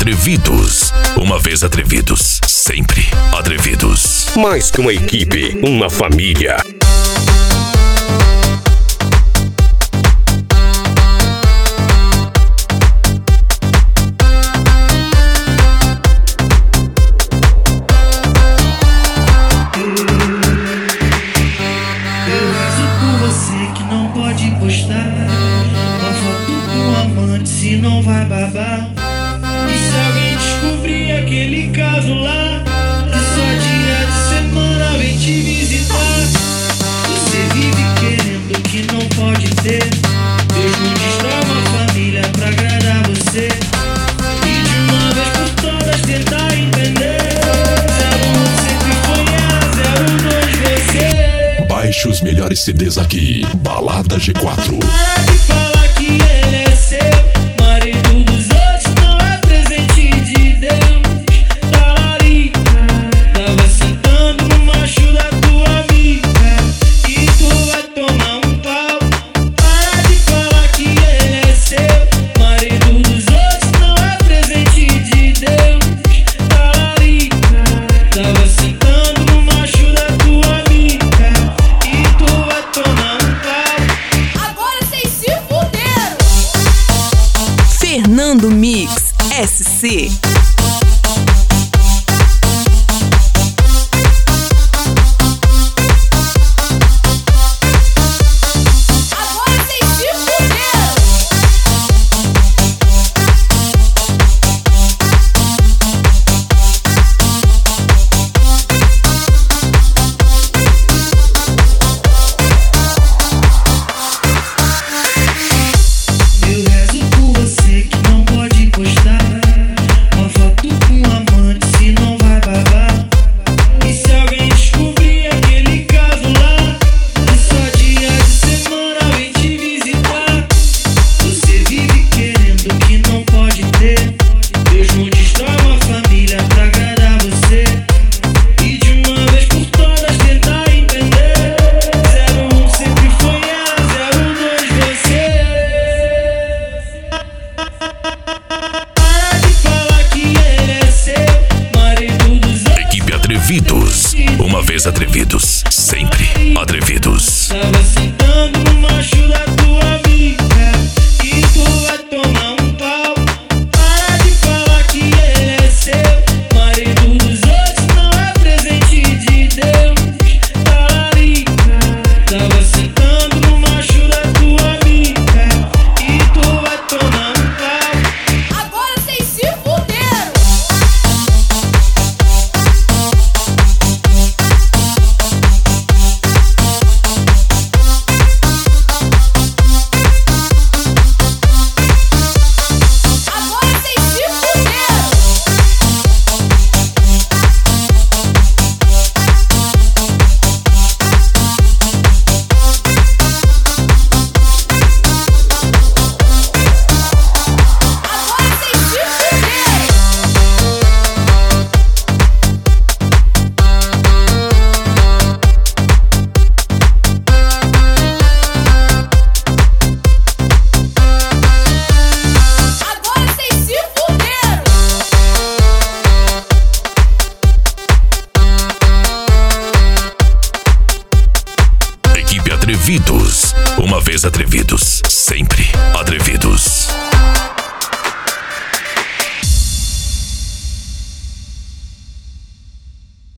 Atrevidos. Uma vez atrevidos, sempre atrevidos. Mais que uma equipe, uma família. Se não vai babar. E se alguém descobrir aquele caso lá, que só dia de semana vem te visitar. Você vive querendo que não pode ter. Deus não destrói uma família pra agradar você. E de uma vez por todas tentar entender. 01 sempre foi ela, 02 você. Baixe os melhores CDs aqui. Balada G4. Para de falar que ele é seu. Marido dos outros não é presente de Deus. Tá ali, tava sentando no macho da tua amiga. E tu vai tomar um pau. Para de falar que ele é seu. Marido dos outros não é presente de Deus. Tá ali, tava sentando no macho da tua amiga. E tu vai tomar um pau. Agora vocês se fuderam. Fernando Mix SC. Agora vocês se fuderam. Eu rezo por você que não pode postar uma foto com um amante, se não vai babar. E se alguém descobrir aquele caso lá, que só dia de semana vem te visitar. Você vive querendo que não pode ter. Deus não destrói uma família pra agradar você. E de uma vez por todas tentar entender. 01 sempre foi ela, 02 você. Para de falar que ele é seu. Marido dos outros. Equipe Atrevidos. Uma vez atrevidos, sempre atrevidos. Tava sentando no macho da tua amiga. E tu vai tomar um pau. Para de falar que ele é seu. Marido dos outros não é presente de Deus. Tá ali, tava sentando no macho da tua amiga. E tu vai tomar um pau. Agora vocês se fuderam. Agora vocês se fuderam. Agora vocês se fuderam. Agora vocês se fuderam. Equipe Atrevidos. Uma vez atrevidos, sempre